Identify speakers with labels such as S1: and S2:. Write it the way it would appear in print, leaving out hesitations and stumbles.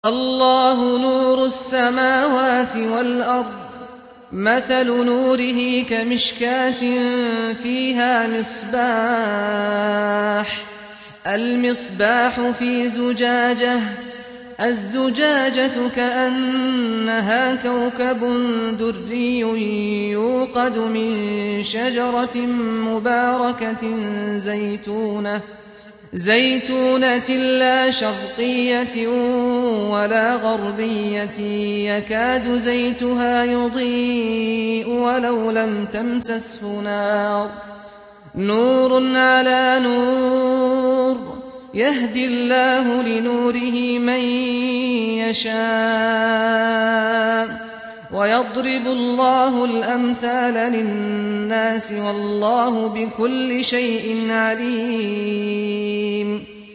S1: الله نور السماوات والأرض مثل نوره كمشكاة فيها المصباح في زجاجة الزجاجة كأنها كوكب دري يوقد من شجرة مباركة زيتونة لا شرقية ولا غربية يكاد زيتها يضيء ولو لم تمسسه نار نور على نور يهدي الله لنوره من يشاء ويضرب الله الأمثال للناس والله بكل شيء عليم